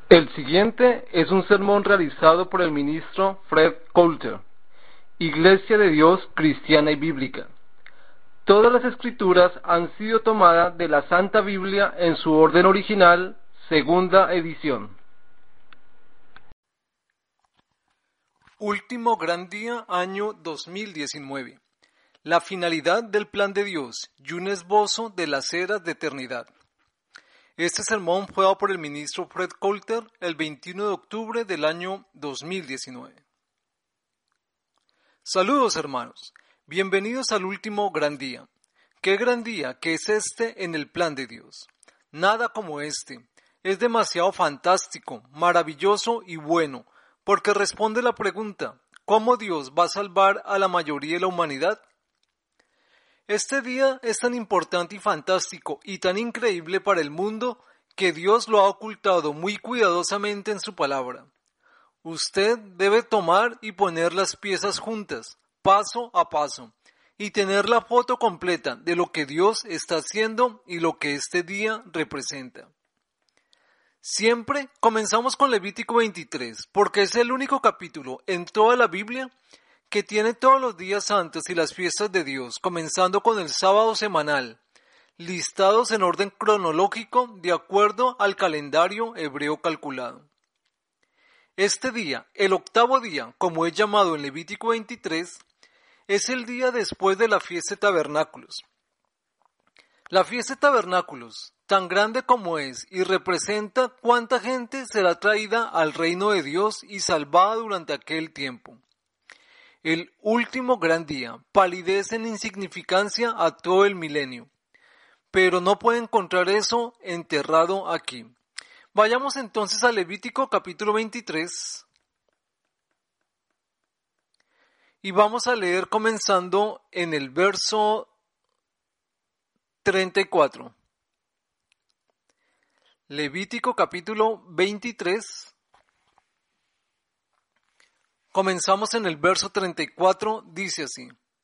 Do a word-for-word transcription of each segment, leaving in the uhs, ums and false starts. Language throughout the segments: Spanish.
El siguiente es un sermón realizado por el ministro Fred Coulter, Iglesia de Dios Cristiana y Bíblica. Todas las escrituras han sido tomadas de la Santa Biblia en su orden original, segunda edición. Último gran día, año dos mil diecinueve. La finalidad del plan de Dios y un esbozo de las eras de eternidad. Este sermón fue dado por el ministro Fred Coulter el veintiuno de octubre del año dos mil diecinueve. Saludos, hermanos. Bienvenidos al último gran día. Qué gran día que es este en el plan de Dios. Nada como este. Es demasiado fantástico, maravilloso y bueno, porque responde la pregunta: ¿cómo Dios va a salvar a la mayoría de la humanidad? Este día es tan importante y fantástico y tan increíble para el mundo que Dios lo ha ocultado muy cuidadosamente en su palabra. Usted debe tomar y poner las piezas juntas, paso a paso, y tener la foto completa de lo que Dios está haciendo y lo que este día representa. Siempre comenzamos con Levítico veintitrés, porque es el único capítulo en toda la Biblia que tiene todos los días santos y las fiestas de Dios, comenzando con el sábado semanal, listados en orden cronológico de acuerdo al calendario hebreo calculado. Este día, el octavo día, como es llamado en Levítico veintitrés, es el día después de la fiesta de tabernáculos. La fiesta de tabernáculos, tan grande como es y representa cuánta gente será traída al reino de Dios y salvada durante aquel tiempo. El último gran día palidece en insignificancia a todo el milenio, pero no puede encontrar eso enterrado aquí. Vayamos entonces a Levítico capítulo veintitrés y vamos a leer comenzando en el verso treinta y cuatro. Levítico capítulo veintitrés. Comenzamos en el verso treinta y cuatro, dice así: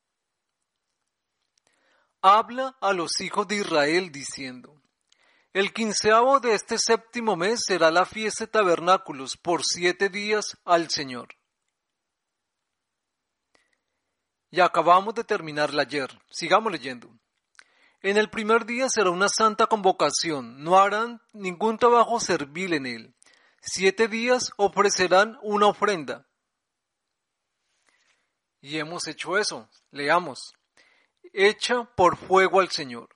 Habla a los hijos de Israel diciendo: El quinceavo de este séptimo mes será la fiesta de tabernáculos por siete días al Señor. Y acabamos de terminarla ayer. Sigamos leyendo. En el primer día será una santa convocación, no harán ningún trabajo servil en él. Siete días ofrecerán una ofrenda. Y hemos hecho eso. Leamos. Hecha por fuego al Señor.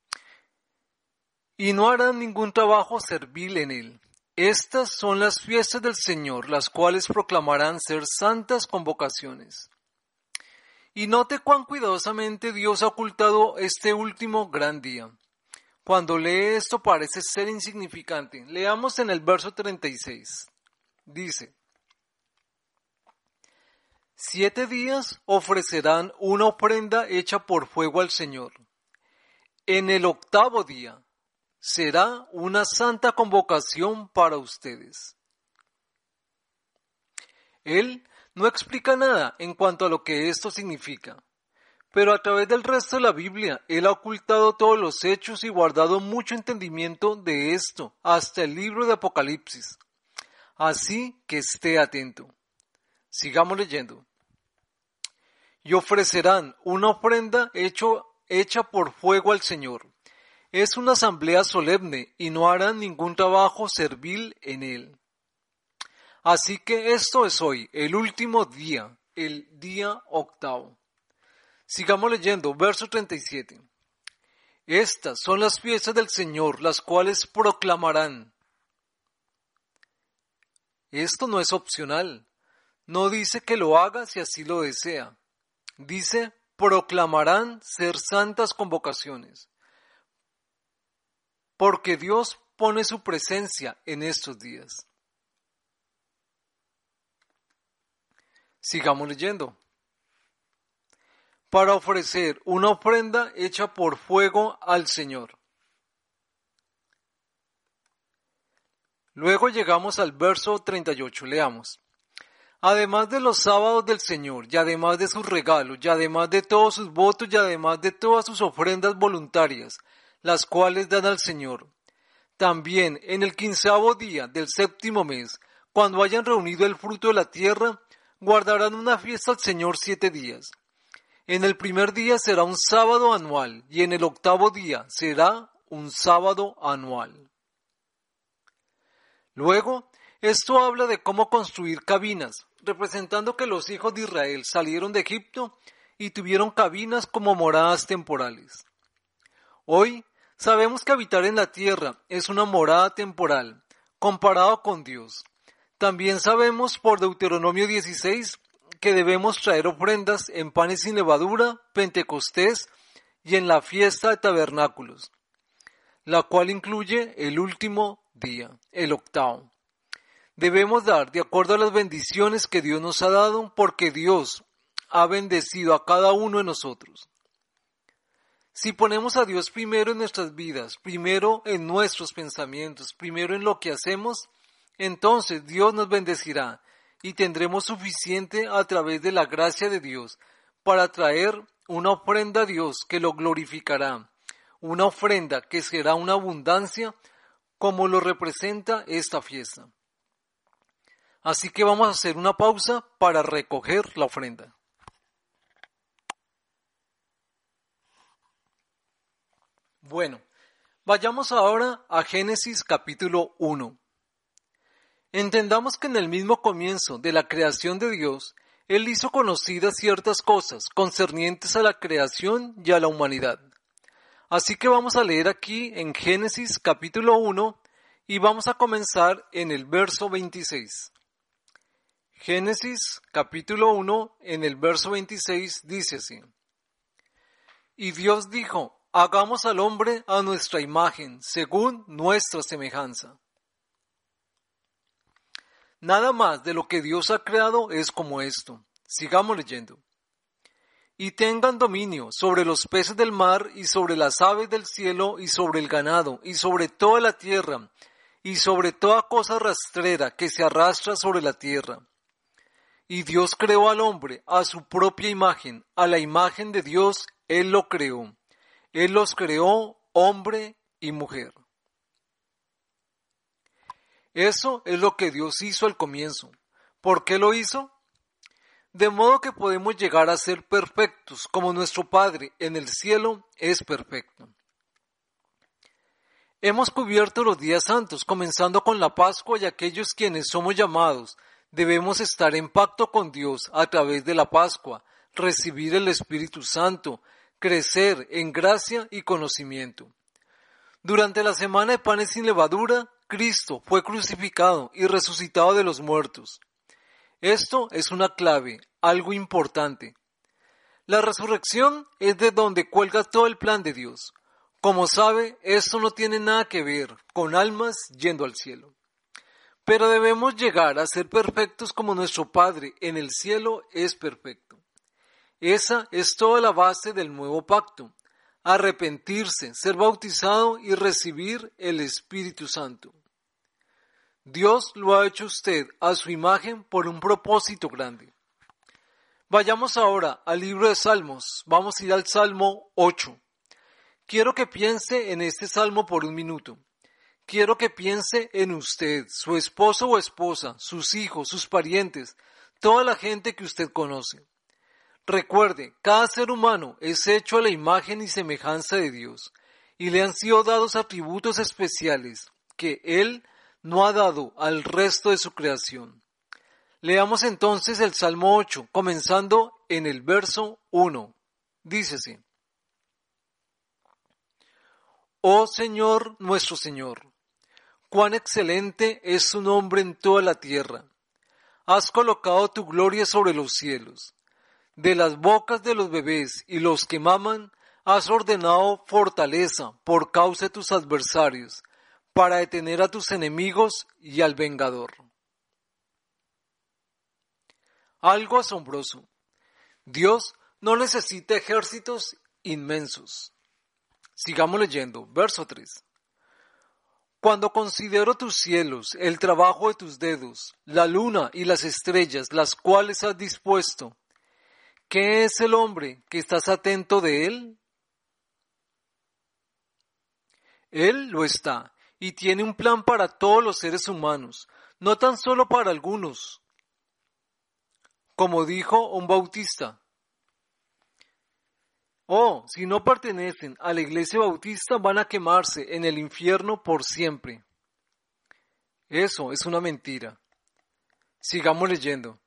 Y no harán ningún trabajo servil en él. Estas son las fiestas del Señor, las cuales proclamarán ser santas convocaciones. Y note cuán cuidadosamente Dios ha ocultado este último gran día. Cuando lee esto parece ser insignificante. Leamos en el verso treinta y seis. Dice: Siete días ofrecerán una ofrenda hecha por fuego al Señor. En el octavo día será una santa convocación para ustedes. Él no explica nada en cuanto a lo que esto significa, pero a través del resto de la Biblia, Él ha ocultado todos los hechos y guardado mucho entendimiento de esto hasta el libro de Apocalipsis. Así que esté atento. Sigamos leyendo. Y ofrecerán una ofrenda hecho, hecha por fuego al Señor. Es una asamblea solemne y no harán ningún trabajo servil en él. Así que esto es hoy, el último día, el día octavo. Sigamos leyendo, verso treinta y siete. Estas son las fiestas del Señor, las cuales proclamarán. Esto no es opcional. No dice que lo haga si así lo desea. Dice, proclamarán ser santas convocaciones. Porque Dios pone su presencia en estos días. Sigamos leyendo. Para ofrecer una ofrenda hecha por fuego al Señor. Luego llegamos al verso treinta y ocho, leamos. Además de los sábados del Señor, y además de sus regalos, y además de todos sus votos, y además de todas sus ofrendas voluntarias, las cuales dan al Señor, También en el quinceavo día del séptimo mes, cuando hayan reunido el fruto de la tierra, guardarán una fiesta al Señor siete días. En el primer día será un sábado anual y en el octavo día será un sábado anual. Luego, esto habla de cómo construir cabinas, representando que los hijos de Israel salieron de Egipto y tuvieron cabinas como moradas temporales. Hoy sabemos que habitar en la tierra es una morada temporal, comparado con Dios. También sabemos por Deuteronomio dieciséis que debemos traer ofrendas en panes sin levadura, Pentecostés y en la fiesta de tabernáculos, la cual incluye el último día, el octavo. Debemos dar de acuerdo a las bendiciones que Dios nos ha dado, porque Dios ha bendecido a cada uno de nosotros. Si ponemos a Dios primero en nuestras vidas, primero en nuestros pensamientos, primero en lo que hacemos, entonces Dios nos bendecirá y tendremos suficiente a través de la gracia de Dios para traer una ofrenda a Dios que lo glorificará, una ofrenda que será una abundancia como lo representa esta fiesta. Así que vamos a hacer una pausa para recoger la ofrenda. Bueno, vayamos ahora a Génesis capítulo uno. Entendamos que en el mismo comienzo de la creación de Dios, Él hizo conocidas ciertas cosas concernientes a la creación y a la humanidad. Así que vamos a leer aquí en Génesis capítulo uno y vamos a comenzar en el verso veintiséis. Génesis capítulo uno en el verso veintiséis dice así: Y Dios dijo: hagamos al hombre a nuestra imagen, según nuestra semejanza. Nada más de lo que Dios ha creado es como esto. Sigamos leyendo. Y tengan dominio sobre los peces del mar y sobre las aves del cielo y sobre el ganado y sobre toda la tierra y sobre toda cosa rastrera que se arrastra sobre la tierra. Y Dios creó al hombre a su propia imagen, a la imagen de Dios Él lo creó. Él los creó hombre y mujer. Eso es lo que Dios hizo al comienzo. ¿Por qué lo hizo? De modo que podemos llegar a ser perfectos, como nuestro Padre en el cielo es perfecto. Hemos cubierto los días santos, comenzando con la Pascua, y aquellos quienes somos llamados debemos estar en pacto con Dios a través de la Pascua, recibir el Espíritu Santo, crecer en gracia y conocimiento. Durante la semana de panes sin levadura, Cristo fue crucificado y resucitado de los muertos. Esto es una clave, algo importante. La resurrección es de donde cuelga todo el plan de Dios. Como sabe, esto no tiene nada que ver con almas yendo al cielo. Pero debemos llegar a ser perfectos como nuestro Padre en el cielo es perfecto. Esa es toda la base del nuevo pacto. Arrepentirse, ser bautizado y recibir el Espíritu Santo. Dios lo ha hecho usted a su imagen por un propósito grande. Vayamos ahora al libro de Salmos. Vamos a ir al Salmo ocho. Quiero que piense en este salmo por un minuto. Quiero que piense en usted, su esposo o esposa, sus hijos, sus parientes, toda la gente que usted conoce. Recuerde, cada ser humano es hecho a la imagen y semejanza de Dios, y le han sido dados atributos especiales que Él no ha dado al resto de su creación. Leamos entonces el Salmo ocho, comenzando en el verso uno. Dice así: Oh Señor, nuestro Señor, cuán excelente es tu nombre en toda la tierra. Has colocado tu gloria sobre los cielos. De las bocas de los bebés y los que maman, has ordenado fortaleza por causa de tus adversarios, para detener a tus enemigos y al vengador. Algo asombroso. Dios no necesita ejércitos inmensos. Sigamos leyendo, verso tres. Cuando considero tus cielos, el trabajo de tus dedos, la luna y las estrellas, las cuales has dispuesto, ¿qué es el hombre que estás atento de él? Él lo está, y tiene un plan para todos los seres humanos, no tan solo para algunos. Como dijo un bautista, oh, si no pertenecen a la iglesia bautista van a quemarse en el infierno por siempre. Eso es una mentira. Sigamos leyendo.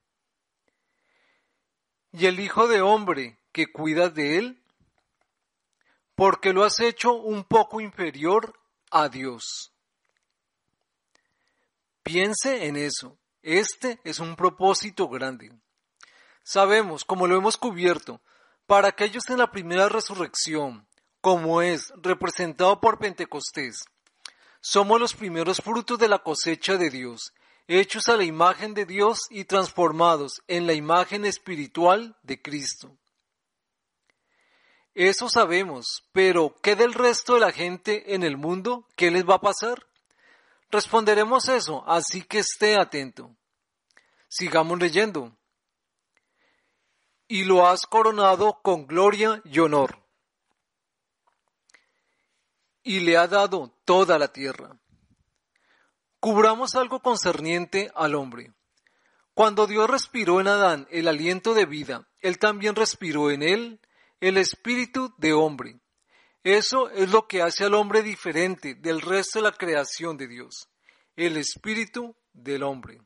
¿Y el Hijo de Hombre que cuidas de él? Porque lo has hecho un poco inferior a Dios. Piense en eso. Este es un propósito grande. Sabemos, como lo hemos cubierto, para aquellos en la primera resurrección, como es representado por Pentecostés, somos los primeros frutos de la cosecha de Dios, hechos a la imagen de Dios y transformados en la imagen espiritual de Cristo. Eso sabemos, pero ¿qué del resto de la gente en el mundo? ¿Qué les va a pasar? Responderemos eso, así que esté atento. Sigamos leyendo. Y lo has coronado con gloria y honor. Y le ha dado toda la tierra. Cubramos algo concerniente al hombre. Cuando Dios respiró en Adán el aliento de vida, Él también respiró en él el espíritu de hombre. Eso es lo que hace al hombre diferente del resto de la creación de Dios, el espíritu del hombre.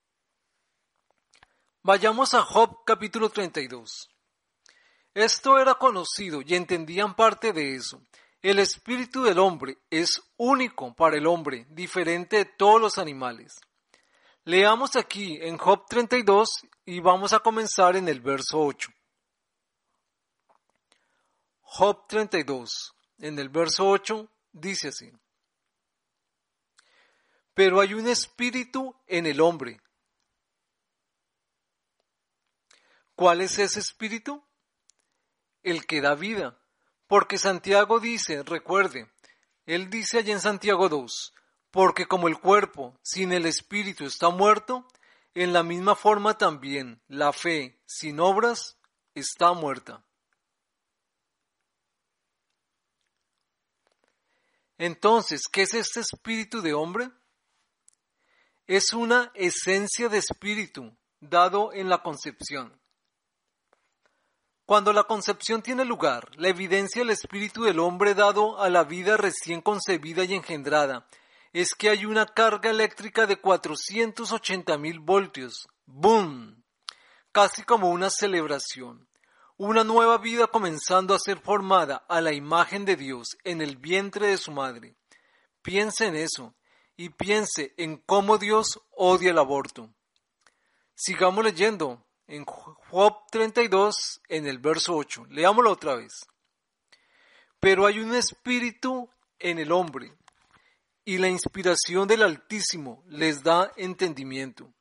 Vayamos a Job capítulo treinta y dos. Esto era conocido y entendían parte de eso. El espíritu del hombre es único para el hombre, diferente de todos los animales. Leamos aquí en Job treinta y dos y vamos a comenzar en el verso ocho. Job treinta y dos, en el verso ocho, dice así. Pero hay un espíritu en el hombre. ¿Cuál es ese espíritu? El que da vida. Porque Santiago dice, recuerde, él dice allí en Santiago dos, porque como el cuerpo sin el espíritu está muerto, en la misma forma también la fe sin obras está muerta. Entonces, ¿qué es este espíritu de hombre? Es una esencia de espíritu dado en la concepción. Cuando la concepción tiene lugar, la evidencia del espíritu del hombre dado a la vida recién concebida y engendrada es que hay una carga eléctrica de cuatrocientos ochenta mil voltios. ¡Boom! Casi como una celebración. Una nueva vida comenzando a ser formada a la imagen de Dios en el vientre de su madre. Piense en eso y piense en cómo Dios odia el aborto. Sigamos leyendo. En Job treinta y dos, en el verso ocho. Leámoslo otra vez. Pero hay un espíritu en el hombre, y la inspiración del Altísimo les da entendimiento.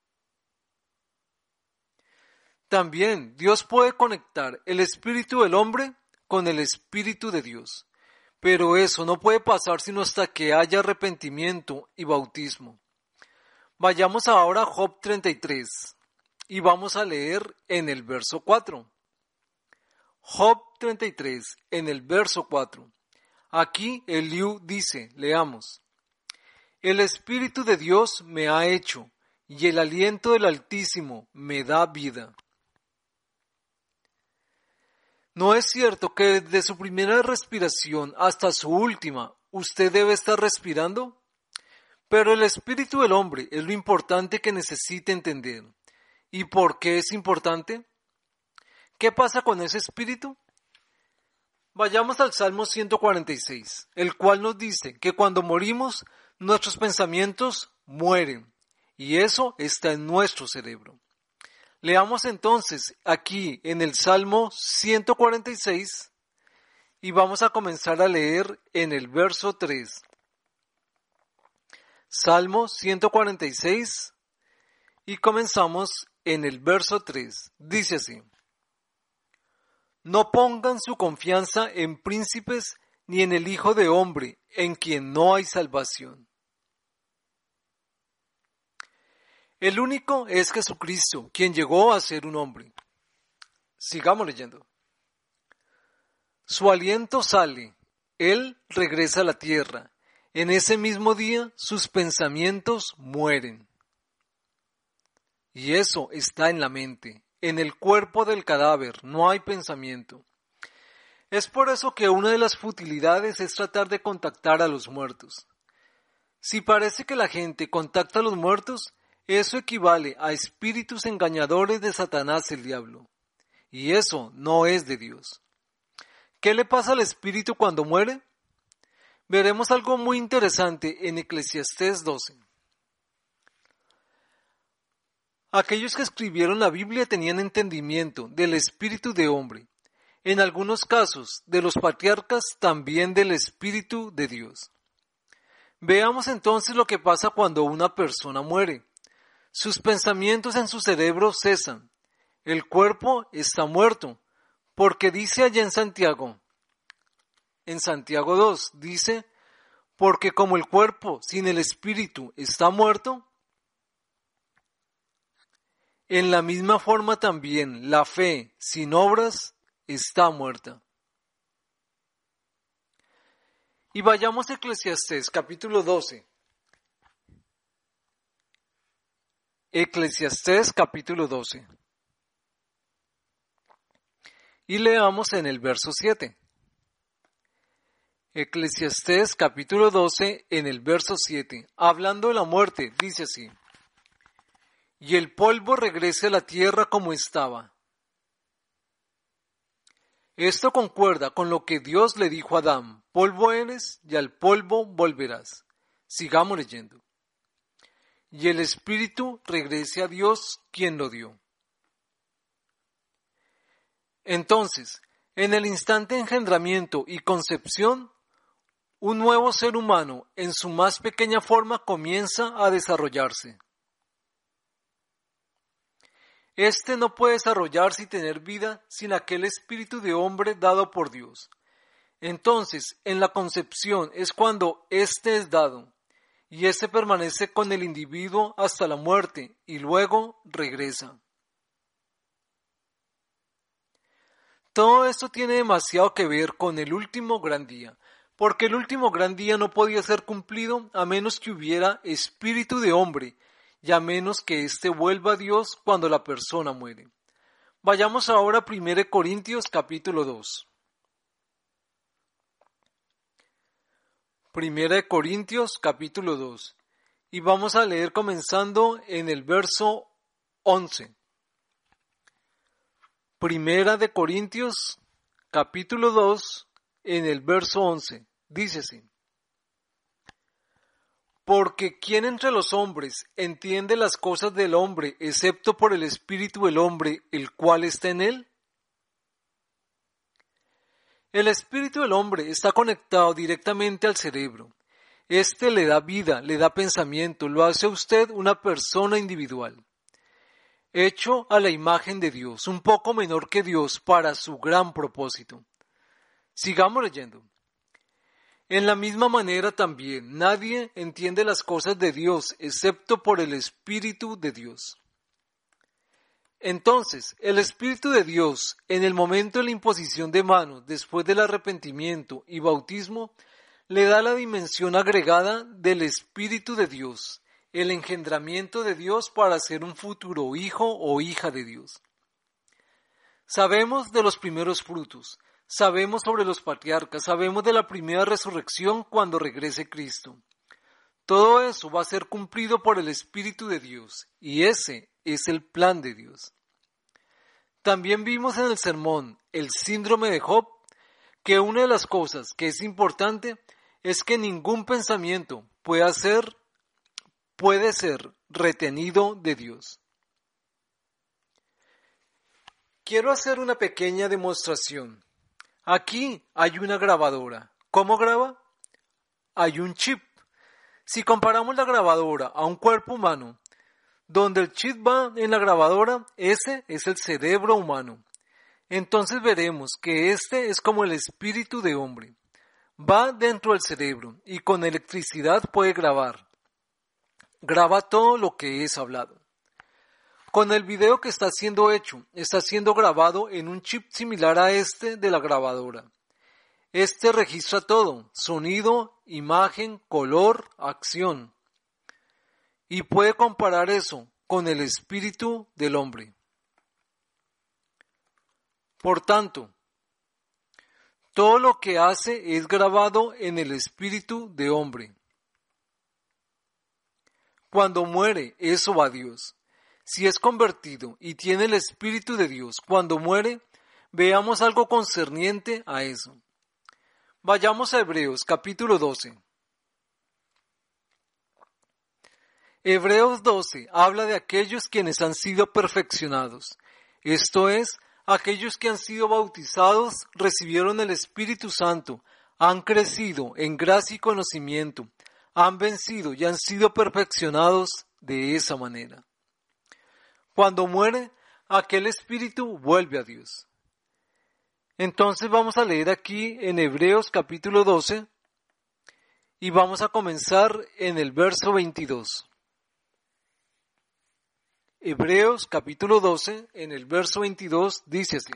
También Dios puede conectar el espíritu del hombre con el espíritu de Dios, pero eso no puede pasar sino hasta que haya arrepentimiento y bautismo. Vayamos ahora a Job treinta y tres. Y vamos a leer en el verso cuatro. Job treinta y tres, en el verso cuatro. Aquí Eliú dice, leamos. El Espíritu de Dios me ha hecho, y el aliento del Altísimo me da vida. ¿No es cierto que desde su primera respiración hasta su última, usted debe estar respirando? Pero el espíritu del hombre es lo importante que necesita entender. ¿Y por qué es importante? ¿Qué pasa con ese espíritu? Vayamos al Salmo ciento cuarenta y seis, el cual nos dice que cuando morimos, nuestros pensamientos mueren, y eso está en nuestro cerebro. Leamos entonces aquí en el Salmo ciento cuarenta y seis, y vamos a comenzar a leer en el verso tres. Salmo ciento cuarenta y seis, y comenzamos en el verso tres, dice así. No pongan su confianza en príncipes ni en el Hijo de Hombre, en quien no hay salvación. El único es Jesucristo, quien llegó a ser un hombre. Sigamos leyendo. Su aliento sale, Él regresa a la tierra, En ese mismo día sus pensamientos mueren. Y eso está en la mente. En el cuerpo del cadáver no hay pensamiento. Es por eso que una de las futilidades es tratar de contactar a los muertos. Si parece que la gente contacta a los muertos, eso equivale a espíritus engañadores de Satanás el diablo. Y eso no es de Dios. ¿Qué le pasa al espíritu cuando muere? Veremos algo muy interesante en Eclesiastés doce. Aquellos que escribieron la Biblia tenían entendimiento del espíritu de hombre. En algunos casos, de los patriarcas, también del espíritu de Dios. Veamos entonces lo que pasa cuando una persona muere. Sus pensamientos en su cerebro cesan. El cuerpo está muerto, porque dice allá en Santiago, en Santiago dos, dice, porque como el cuerpo sin el espíritu está muerto, en la misma forma también la fe sin obras está muerta. Y vayamos a Eclesiastés capítulo doce. Eclesiastés capítulo doce. Y leamos en el verso siete. Eclesiastés capítulo doce en el verso siete. Hablando de la muerte, dice así. Y el polvo regrese a la tierra como estaba. Esto concuerda con lo que Dios le dijo a Adán, polvo eres y al polvo volverás. Sigamos leyendo. Y el espíritu regrese a Dios quien lo dio. Entonces, en el instante de engendramiento y concepción, un nuevo ser humano en su más pequeña forma comienza a desarrollarse. Este no puede desarrollarse y tener vida sin aquel espíritu de hombre dado por Dios. Entonces, en la concepción es cuando éste es dado, y éste permanece con el individuo hasta la muerte, y luego regresa. Todo esto tiene demasiado que ver con el último gran día, porque el último gran día no podía ser cumplido a menos que hubiera espíritu de hombre, y a menos que éste vuelva a Dios cuando la persona muere. Vayamos ahora a primera de Corintios capítulo dos. Primera de Corintios capítulo dos. Y vamos a leer comenzando en el verso once. Primera de Corintios capítulo dos en el verso once. Dice así. Porque ¿quién entre los hombres entiende las cosas del hombre excepto por el espíritu del hombre, el cual está en él? El espíritu del hombre está conectado directamente al cerebro. Este le da vida, le da pensamiento, lo hace a usted una persona individual. Hecho a la imagen de Dios, un poco menor que Dios para su gran propósito. Sigamos leyendo. En la misma manera también, nadie entiende las cosas de Dios excepto por el Espíritu de Dios. Entonces, el Espíritu de Dios, en el momento de la imposición de manos, después del arrepentimiento y bautismo, le da la dimensión agregada del Espíritu de Dios, el engendramiento de Dios para ser un futuro hijo o hija de Dios. Sabemos de los primeros frutos. Sabemos sobre los patriarcas, sabemos de la primera resurrección cuando regrese Cristo. Todo eso va a ser cumplido por el Espíritu de Dios, y ese es el plan de Dios. También vimos en el sermón, el síndrome de Job, que una de las cosas que es importante es que ningún pensamiento pueda ser, puede ser retenido de Dios. Quiero hacer una pequeña demostración. Aquí hay una grabadora. ¿Cómo graba? Hay un chip. Si comparamos la grabadora a un cuerpo humano, donde el chip va en la grabadora, ese es el cerebro humano. Entonces veremos que este es como el espíritu de hombre. Va dentro del cerebro y con electricidad puede grabar. Graba todo lo que es hablado. Con el video que está siendo hecho, está siendo grabado en un chip similar a este de la grabadora. Este registra todo: sonido, imagen, color, acción. Y puede comparar eso con el espíritu del hombre. Por tanto, todo lo que hace es grabado en el espíritu de hombre. Cuando muere, eso va a Dios. Si es convertido y tiene el espíritu de Dios, cuando muere, veamos algo concerniente a eso. Vayamos a Hebreos capítulo doce. Hebreos doce habla de aquellos quienes han sido perfeccionados, esto es, aquellos que han sido bautizados, recibieron el Espíritu Santo, han crecido en gracia y conocimiento, han vencido y han sido perfeccionados de esa manera. Cuando muere, aquel espíritu vuelve a Dios. Entonces vamos a leer aquí en Hebreos capítulo doce y vamos a comenzar en el verso veintidós. Hebreos capítulo doce, en el verso veintidós, dice así: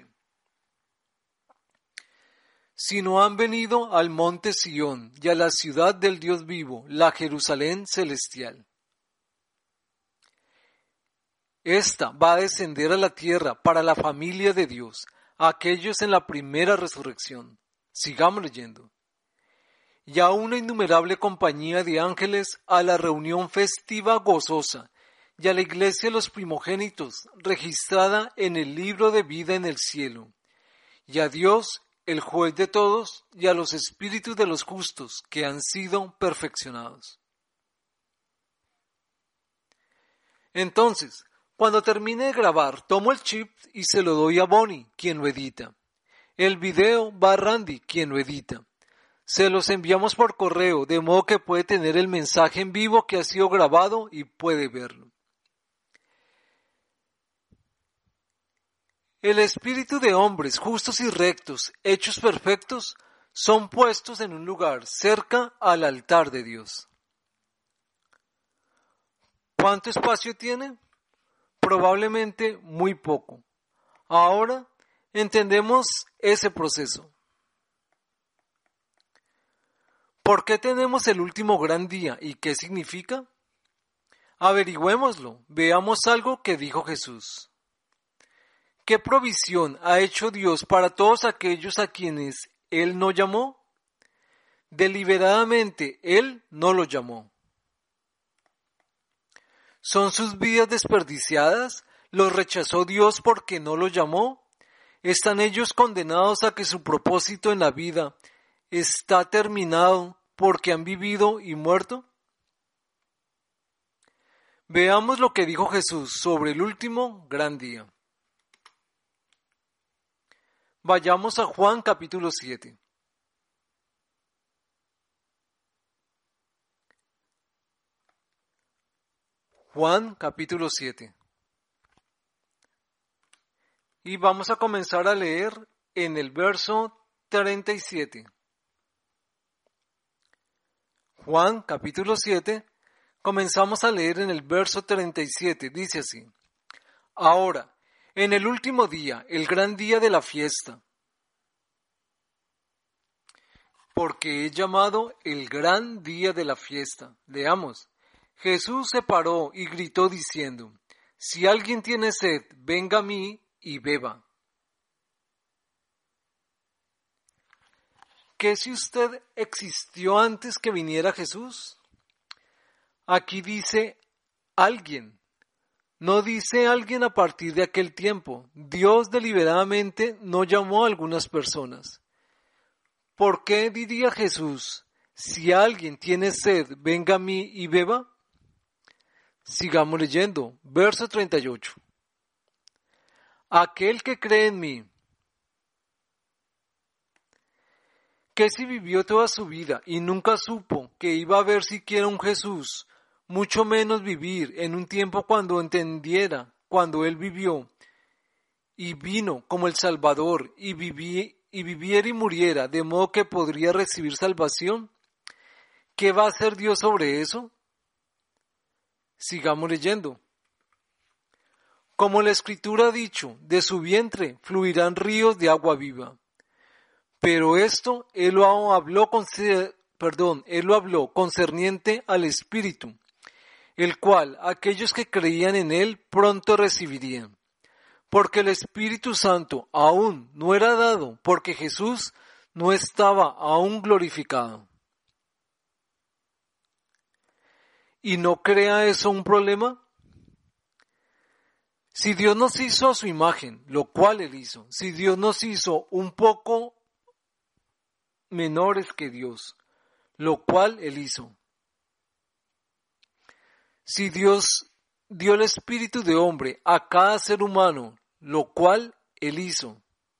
sino han venido al monte Sión y a la ciudad del Dios vivo, la Jerusalén celestial. Esta va a descender a la tierra para la familia de Dios, aquellos en la primera resurrección. Sigamos leyendo. Y a una innumerable compañía de ángeles a la reunión festiva gozosa, y a la iglesia de los primogénitos, registrada en el libro de vida en el cielo, y a Dios, el juez de todos, y a los espíritus de los justos que han sido perfeccionados. Entonces, cuando termine de grabar, tomo el chip y se lo doy a Bonnie, quien lo edita. El video va a Randy, quien lo edita. Se los enviamos por correo, de modo que puede tener el mensaje en vivo que ha sido grabado y puede verlo. El espíritu de hombres justos y rectos, hechos perfectos, son puestos en un lugar cerca al altar de Dios. ¿Cuánto espacio tiene? Probablemente muy poco. Ahora entendemos ese proceso. ¿Por qué tenemos el último gran día y qué significa? Averigüémoslo. Veamos algo que dijo Jesús. ¿Qué provisión ha hecho Dios para todos aquellos a quienes Él no llamó? Deliberadamente Él no los llamó. ¿Son sus vidas desperdiciadas? ¿Los rechazó Dios porque no los llamó? ¿Están ellos condenados a que su propósito en la vida está terminado porque han vivido y muerto? Veamos lo que dijo Jesús sobre el último gran día. Vayamos a Juan capítulo siete. Juan capítulo siete. Y vamos a comenzar a leer en el verso treinta y siete. Juan capítulo siete, comenzamos a leer en el verso treinta y siete, dice así: ahora, en el último día, el gran día de la fiesta, porque he llamado el gran día de la fiesta. Leamos. Jesús se paró y gritó diciendo: si alguien tiene sed, venga a mí y beba. ¿Qué si usted existió antes que viniera Jesús? Aquí dice alguien. No dice alguien a partir de aquel tiempo. Dios deliberadamente no llamó a algunas personas. ¿Por qué diría Jesús: si alguien tiene sed, venga a mí y beba? Sigamos leyendo, verso treinta y ocho. Aquel que cree en mí, que si vivió toda su vida y nunca supo que iba a haber siquiera un Jesús, mucho menos vivir en un tiempo cuando entendiera, cuando Él vivió y vino como el Salvador y, viví, y viviera y muriera, de modo que podría recibir salvación, ¿qué va a hacer Dios sobre eso? Sigamos leyendo. Como la Escritura ha dicho, de su vientre fluirán ríos de agua viva. Pero esto él lo habló, perdón, él lo habló concerniente al Espíritu, el cual aquellos que creían en él pronto recibirían. Porque el Espíritu Santo aún no era dado, porque Jesús no estaba aún glorificado. ¿Y no crea eso un problema? Si Dios nos hizo a su imagen, lo cual Él hizo, si Dios nos hizo un poco menores que Dios, lo cual Él hizo. Si Dios dio el espíritu de hombre a cada ser humano, lo cual Él hizo,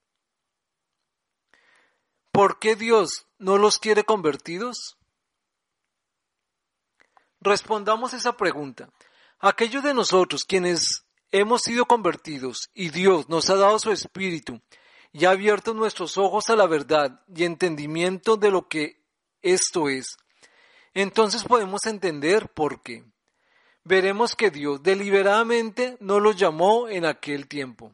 ¿por qué Dios no los quiere convertidos? Respondamos esa pregunta. Aquellos de nosotros quienes hemos sido convertidos y Dios nos ha dado su espíritu y ha abierto nuestros ojos a la verdad y entendimiento de lo que esto es, entonces podemos entender por qué. Veremos que Dios deliberadamente no los llamó en aquel tiempo.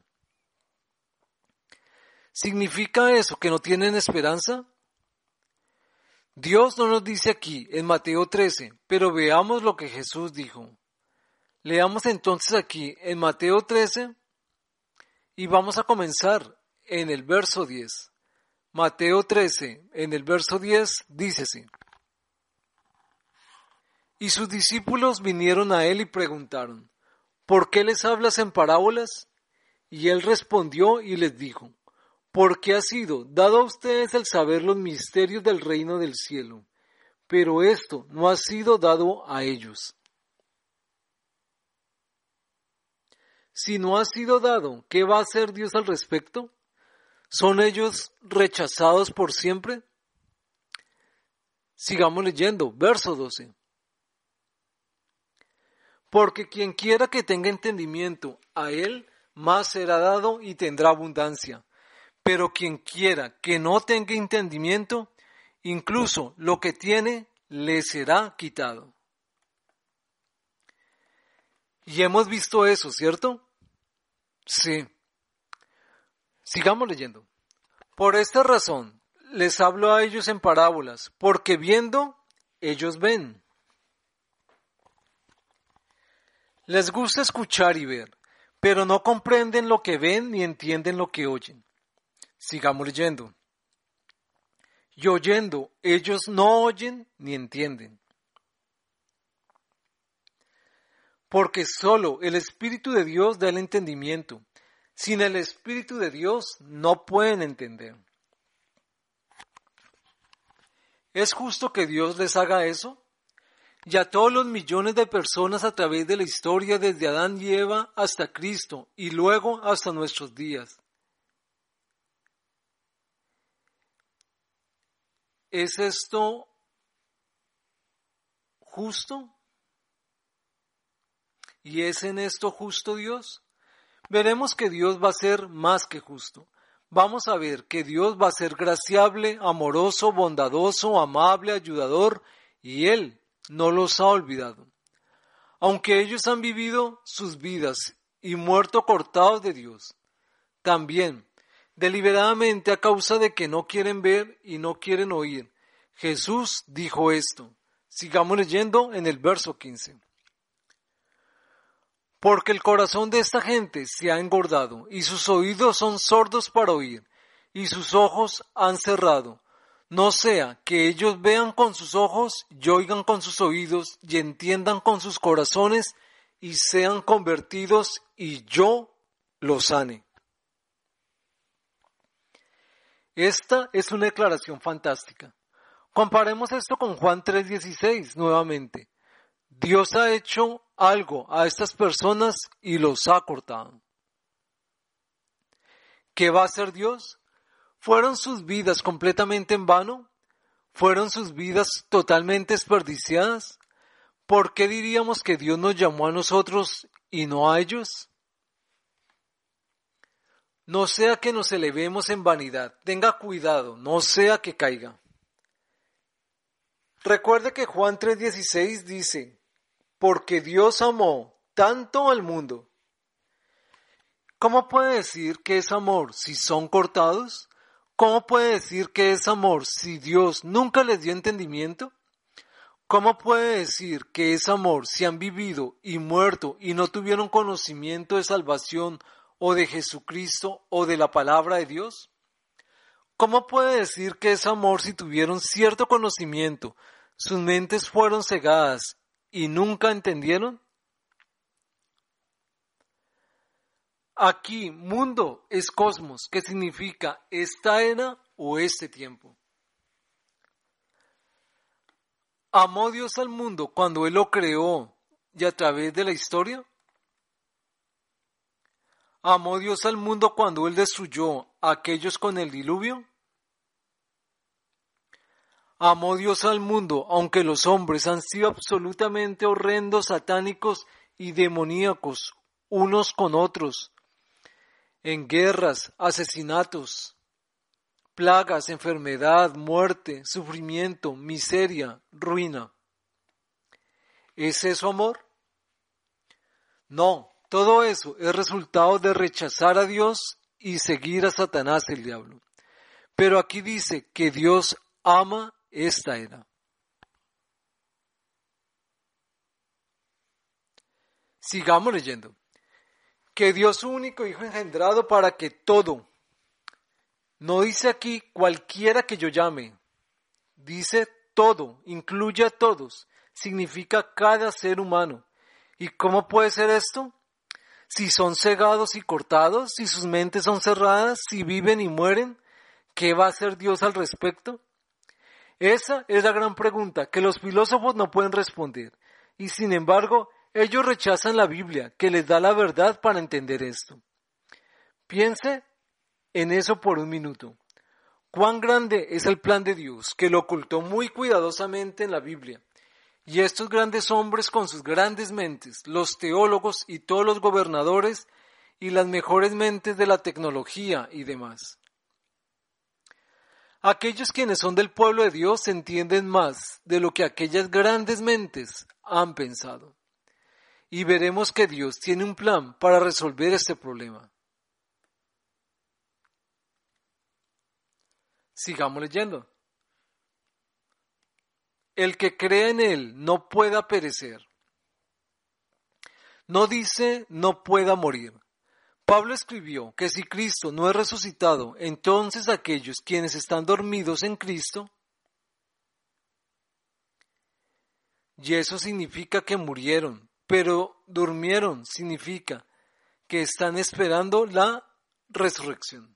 ¿Significa eso que no tienen esperanza? Dios no nos dice aquí en Mateo trece, pero veamos lo que Jesús dijo. Leamos entonces aquí en Mateo trece y vamos a comenzar en el verso diez. Mateo trece, en el verso diez, dícese: Y sus discípulos vinieron a él y preguntaron: ¿Por qué les hablas en parábolas? Y él respondió y les dijo: Porque ha sido dado a ustedes el saber los misterios del reino del cielo, pero esto no ha sido dado a ellos. Si no ha sido dado, ¿qué va a hacer Dios al respecto? ¿Son ellos rechazados por siempre? Sigamos leyendo, verso doce. Porque quien quiera que tenga entendimiento, a él más será dado y tendrá abundancia. Pero quien quiera que no tenga entendimiento, incluso lo que tiene le será quitado. Y hemos visto eso, ¿cierto? Sí. Sigamos leyendo. Por esta razón les hablo a ellos en parábolas, porque viendo, ellos ven. Les gusta escuchar y ver, pero no comprenden lo que ven ni entienden lo que oyen. Sigamos leyendo. Y oyendo, ellos no oyen ni entienden. Porque solo el Espíritu de Dios da el entendimiento. Sin el Espíritu de Dios no pueden entender. ¿Es justo que Dios les haga eso? Y a todos los millones de personas a través de la historia, desde Adán y Eva hasta Cristo y luego hasta nuestros días. ¿Es esto justo? ¿Y es en esto justo Dios? Veremos que Dios va a ser más que justo. Vamos a ver que Dios va a ser graciable, amoroso, bondadoso, amable, ayudador, y Él no los ha olvidado. Aunque ellos han vivido sus vidas y muerto cortados de Dios, también, deliberadamente a causa de que no quieren ver y no quieren oír, Jesús dijo esto. Sigamos leyendo en el verso quince. Porque el corazón de esta gente se ha engordado, y sus oídos son sordos para oír, y sus ojos han cerrado. No sea que ellos vean con sus ojos, y oigan con sus oídos, y entiendan con sus corazones, y sean convertidos, y yo los sane. Esta es una declaración fantástica. Comparemos esto con Juan tres dieciséis nuevamente. Dios ha hecho algo a estas personas y los ha cortado. ¿Qué va a hacer Dios? ¿Fueron sus vidas completamente en vano? ¿Fueron sus vidas totalmente desperdiciadas? ¿Por qué diríamos que Dios nos llamó a nosotros y no a ellos? No sea que nos elevemos en vanidad. Tenga cuidado, no sea que caiga. Recuerde que Juan tres dieciséis dice: porque Dios amó tanto al mundo. ¿Cómo puede decir que es amor si son cortados? ¿cómo puede decir que es amor si Dios nunca les dio entendimiento? ¿Cómo puede decir que es amor si han vivido y muerto y no tuvieron conocimiento de salvación o de Jesucristo o de la palabra de Dios? ¿Cómo puede decir que es amor si tuvieron cierto conocimiento, sus mentes fueron cegadas y nunca entendieron? Aquí, mundo es cosmos, que significa esta era o este tiempo. ¿Amó Dios al mundo cuando Él lo creó y a través de la historia? ¿Amó Dios al mundo cuando Él destruyó a aquellos con el diluvio? ¿Amó Dios al mundo aunque los hombres han sido absolutamente horrendos, satánicos y demoníacos unos con otros, en guerras, asesinatos, plagas, enfermedad, muerte, sufrimiento, miseria, ruina? ¿Es eso amor? No, todo eso es resultado de rechazar a Dios y seguir a Satanás, el diablo. Pero aquí dice que Dios ama esta era. Sigamos leyendo. Que Dios su único Hijo engendrado para que todo, no dice aquí cualquiera que yo llame, dice todo, incluye a todos, significa cada ser humano. ¿Y cómo puede ser esto? Si son cegados y cortados, si sus mentes son cerradas, si viven y mueren, ¿qué va a hacer Dios al respecto? Esa es la gran pregunta que los filósofos no pueden responder, y sin embargo, ellos rechazan la Biblia, que les da la verdad para entender esto. Piense en eso por un minuto. ¿Cuán grande es el plan de Dios, que lo ocultó muy cuidadosamente en la Biblia? Y estos grandes hombres con sus grandes mentes, los teólogos y todos los gobernadores y las mejores mentes de la tecnología y demás. Aquellos quienes son del pueblo de Dios entienden más de lo que aquellas grandes mentes han pensado. Y veremos que Dios tiene un plan para resolver este problema. Sigamos leyendo. El que cree en Él no pueda perecer. No dice no pueda morir. Pablo escribió que si Cristo no es resucitado, entonces aquellos quienes están dormidos en Cristo, y eso significa que murieron, pero durmieron significa que están esperando la resurrección.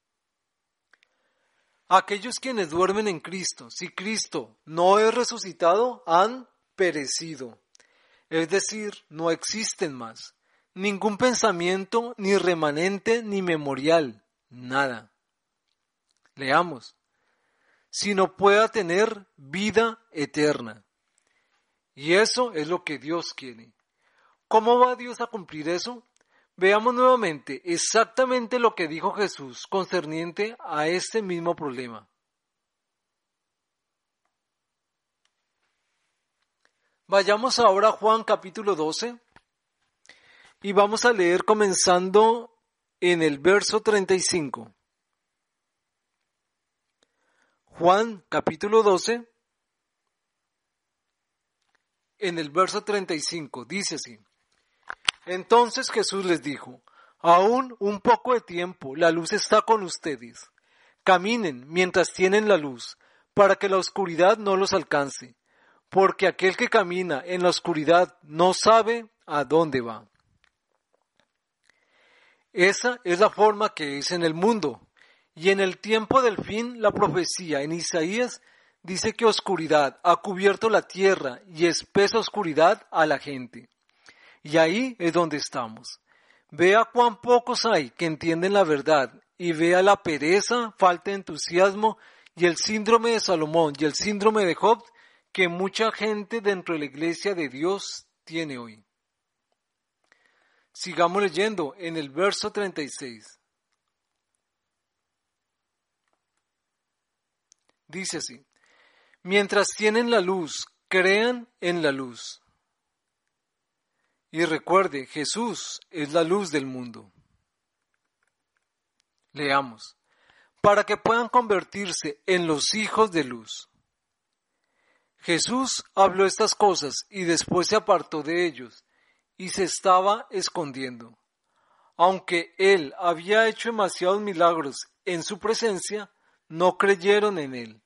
Aquellos quienes duermen en Cristo, si Cristo no es resucitado, han perecido. Es decir, no existen más. Ningún pensamiento, ni remanente, ni memorial, nada. Leamos. Sino pueda tener vida eterna. Y eso es lo que Dios quiere. ¿Cómo va Dios a cumplir eso? Veamos nuevamente exactamente lo que dijo Jesús concerniente a este mismo problema. Vayamos ahora a Juan capítulo doce y vamos a leer comenzando en el verso treinta y cinco. Juan capítulo doce, en el verso treinta y cinco, dice así. Entonces Jesús les dijo, aún un poco de tiempo, la luz está con ustedes. Caminen mientras tienen la luz, para que la oscuridad no los alcance, porque aquel que camina en la oscuridad no sabe a dónde va. Esa es la forma que es en el mundo, y en el tiempo del fin la profecía en Isaías dice que oscuridad ha cubierto la tierra y espesa oscuridad a la gente. Y ahí es donde estamos. Vea cuán pocos hay que entienden la verdad y vea la pereza, falta de entusiasmo y el síndrome de Salomón y el síndrome de Job que mucha gente dentro de la iglesia de Dios tiene hoy. Sigamos leyendo en el verso treinta y seis. Dice así, mientras tienen la luz, crean en la luz. Y recuerde, Jesús es la luz del mundo. Leamos. para que puedan convertirse en los hijos de luz. Jesús habló estas cosas y después se apartó de ellos y se estaba escondiendo. Aunque él había hecho demasiados milagros en su presencia, no creyeron en él.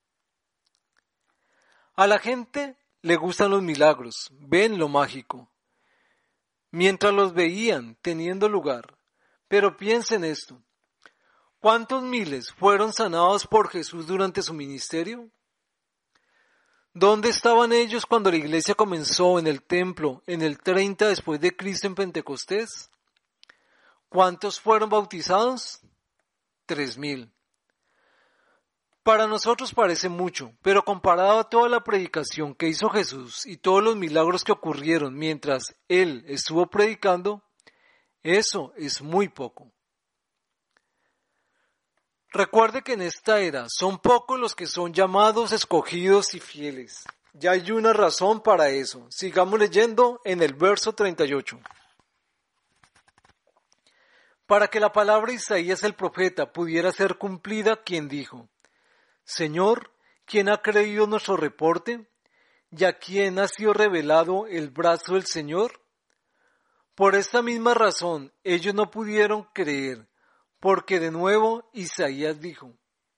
A la gente le gustan los milagros, ven lo mágico. Mientras los veían teniendo lugar, pero piensen esto, ¿cuántos miles fueron sanados por Jesús durante su ministerio? ¿Dónde estaban ellos cuando la iglesia comenzó en el templo en el treinta después de Cristo en Pentecostés? ¿Cuántos fueron bautizados? Tres mil. Para nosotros parece mucho, pero comparado a toda la predicación que hizo Jesús y todos los milagros que ocurrieron mientras Él estuvo predicando, eso es muy poco. Recuerde que en esta era son pocos los que son llamados, escogidos y fieles. Ya hay una razón para eso. Sigamos leyendo en el verso treinta y ocho. Para que la palabra de Isaías el profeta pudiera ser cumplida, quien dijo: Señor, ¿quién ha creído nuestro reporte? ¿Y a quién ha sido revelado el brazo del Señor? Por esta misma razón ellos no pudieron creer, porque de nuevo Isaías dijo: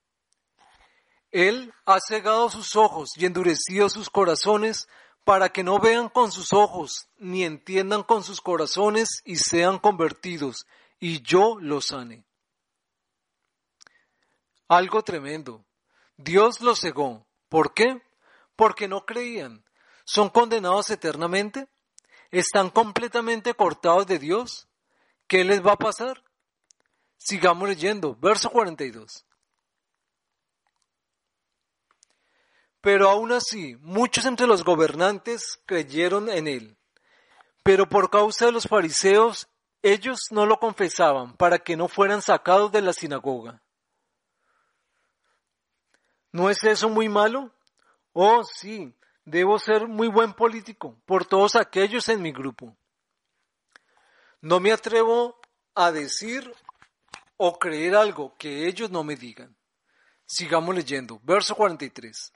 Él ha cegado sus ojos y endurecido sus corazones, para que no vean con sus ojos, ni entiendan con sus corazones, y sean convertidos, y yo los sane. Algo tremendo. Dios los cegó. ¿Por qué? Porque no creían. ¿Son condenados eternamente? ¿Están completamente cortados de Dios? ¿Qué les va a pasar? Sigamos leyendo, verso cuarenta y dos. Pero aún así, muchos entre los gobernantes creyeron en él. Pero por causa de los fariseos, ellos no lo confesaban para que no fueran sacados de la sinagoga. ¿No es eso muy malo? Oh, sí, debo ser muy buen político por todos aquellos en mi grupo. No me atrevo a decir o creer algo que ellos no me digan. Sigamos leyendo, verso cuarenta y tres.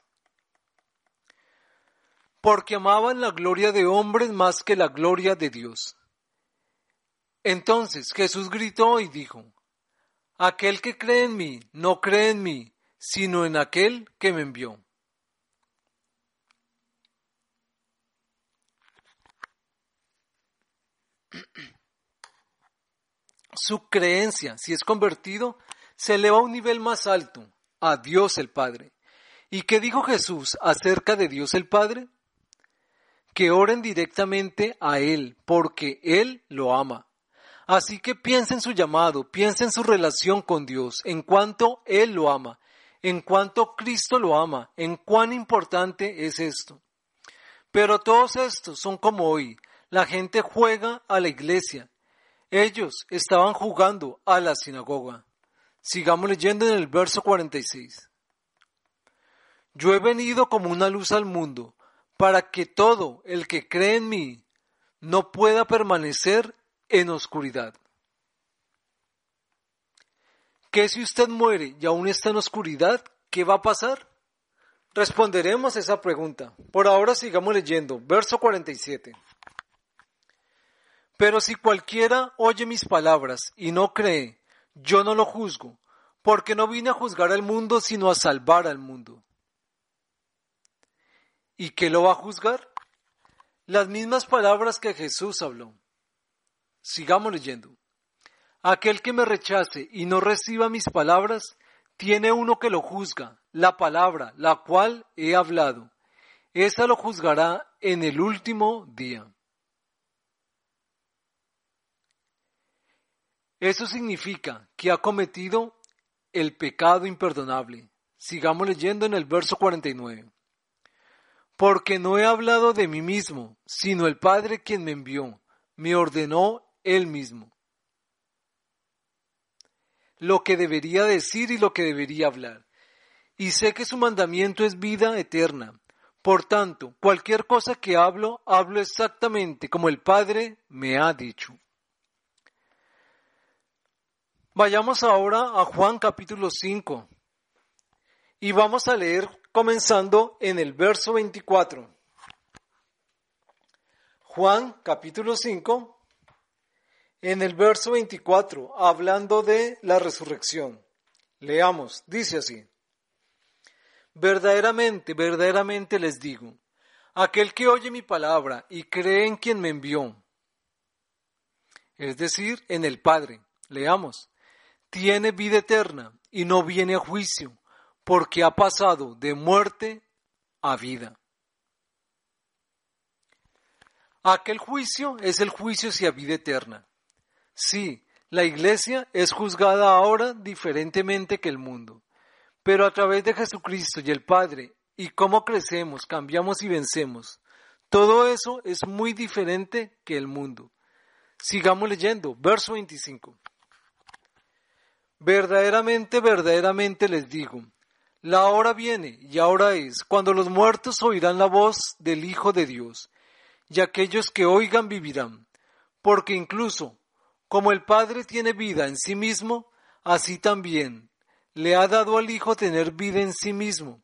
Porque amaban la gloria de hombres más que la gloria de Dios. Entonces Jesús gritó y dijo: Aquel que cree en mí, no cree en mí, sino en aquel que me envió. Su creencia, si es convertido, se eleva a un nivel más alto, a Dios el Padre. ¿Y qué dijo Jesús acerca de Dios el Padre? Que oren directamente a Él, porque Él lo ama. Así que piensa en su llamado, piensa en su relación con Dios, en cuánto Él lo ama, en cuánto Cristo lo ama, en cuán importante es esto. Pero todos estos son como hoy. La gente juega a la iglesia. Ellos estaban jugando a la sinagoga. Sigamos leyendo en el verso cuarenta y seis. Yo he venido como una luz al mundo, para que todo el que cree en mí no pueda permanecer en oscuridad. ¿Qué si usted muere y aún está en oscuridad? ¿Qué va a pasar? Responderemos esa pregunta. Por ahora sigamos leyendo. Verso cuarenta y siete. Pero si cualquiera oye mis palabras y no cree, yo no lo juzgo, porque no vine a juzgar al mundo, sino a salvar al mundo. ¿Y qué lo va a juzgar? Las mismas palabras que Jesús habló. Sigamos leyendo. Aquel que me rechace y no reciba mis palabras, tiene uno que lo juzga, la palabra, la cual he hablado. Esa lo juzgará en el último día. Eso significa que ha cometido el pecado imperdonable. Sigamos leyendo en el verso cuarenta y nueve. Porque no he hablado de mí mismo, sino el Padre quien me envió, me ordenó Él mismo lo que debería decir y lo que debería hablar. Y sé que su mandamiento es vida eterna. Por tanto, cualquier cosa que hablo, hablo exactamente como el Padre me ha dicho. Vayamos ahora a Juan capítulo cinco y vamos a leer comenzando en el verso veinticuatro. Juan capítulo cinco, en el verso veinticuatro, hablando de la resurrección. Leamos, dice así: Verdaderamente, verdaderamente les digo, aquel que oye mi palabra y cree en quien me envió, es decir, en el Padre, leamos, tiene vida eterna y no viene a juicio, porque ha pasado de muerte a vida. Aquel juicio es el juicio hacia vida eterna. Sí, la iglesia es juzgada ahora diferentemente que el mundo, pero a través de Jesucristo y el Padre, y cómo crecemos, cambiamos y vencemos, todo eso es muy diferente que el mundo. Sigamos leyendo, verso veinticinco. Verdaderamente, verdaderamente les digo, la hora viene y ahora es, cuando los muertos oirán la voz del Hijo de Dios, y aquellos que oigan vivirán, porque incluso, como el Padre tiene vida en sí mismo, así también le ha dado al Hijo tener vida en sí mismo,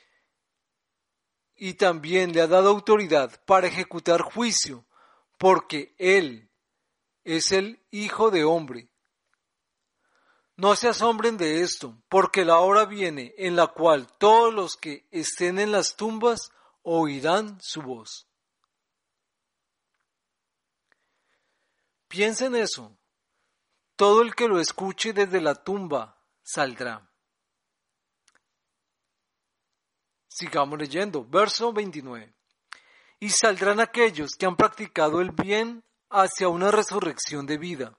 y también le ha dado autoridad para ejecutar juicio, porque Él es el Hijo de Hombre. No se asombren de esto, porque la hora viene en la cual todos los que estén en las tumbas oirán su voz. Piensa en eso. Todo el que lo escuche desde la tumba saldrá. Sigamos leyendo, verso veintinueve. Y saldrán aquellos que han practicado el bien hacia una resurrección de vida.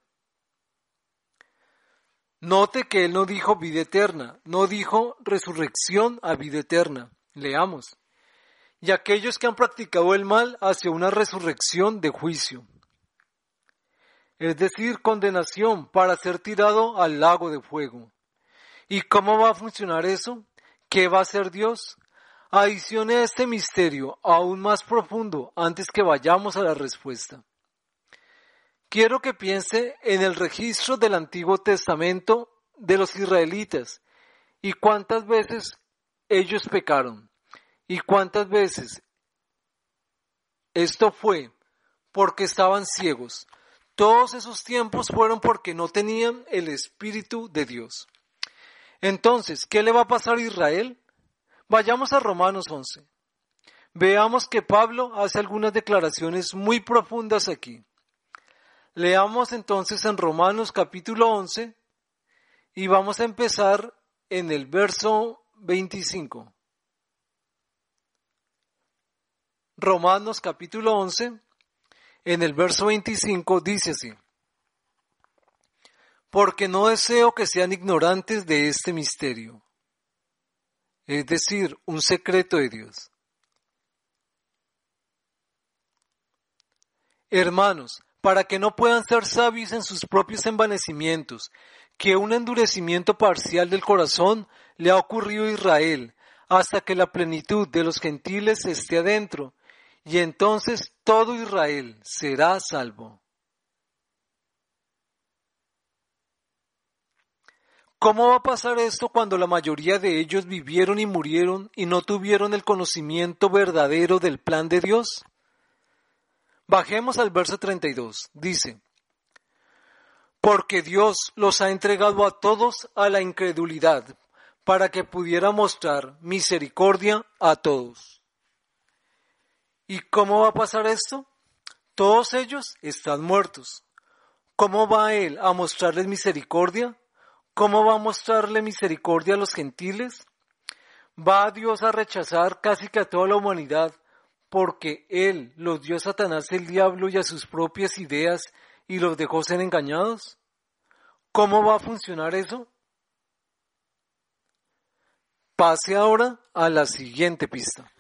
Note que él no dijo vida eterna, no dijo resurrección a vida eterna. Leamos. Y aquellos que han practicado el mal hacia una resurrección de juicio. Es decir, condenación para ser tirado al lago de fuego. ¿Y cómo va a funcionar eso? ¿Qué va a hacer Dios? Adicione a este misterio aún más profundo antes que vayamos a la respuesta. Quiero que piense en el registro del Antiguo Testamento de los israelitas y cuántas veces ellos pecaron y cuántas veces esto fue porque estaban ciegos. Todos esos tiempos fueron porque no tenían el Espíritu de Dios. Entonces, ¿qué le va a pasar a Israel? Vayamos a Romanos once. Veamos que Pablo hace algunas declaraciones muy profundas aquí. Leamos entonces en Romanos capítulo once y vamos a empezar en el verso veinticinco. Romanos capítulo once. En el verso veinticinco dice así: porque no deseo que sean ignorantes de este misterio, es decir, un secreto de Dios. Hermanos, para que no puedan ser sabios en sus propios envanecimientos, que un endurecimiento parcial del corazón le ha ocurrido a Israel, hasta que la plenitud de los gentiles esté adentro, y entonces todo Israel será salvo. ¿Cómo va a pasar esto cuando la mayoría de ellos vivieron y murieron y no tuvieron el conocimiento verdadero del plan de Dios? Bajemos al verso treinta y dos. Dice: porque Dios los ha entregado a todos a la incredulidad, para que pudiera mostrar misericordia a todos. ¿Y cómo va a pasar esto? Todos ellos están muertos. ¿Cómo va Él a mostrarles misericordia? ¿Cómo va a mostrarle misericordia a los gentiles? ¿Va Dios a rechazar casi que a toda la humanidad porque Él los dio a Satanás el diablo y a sus propias ideas y los dejó ser engañados? ¿Cómo va a funcionar eso? Pase ahora a la siguiente pista.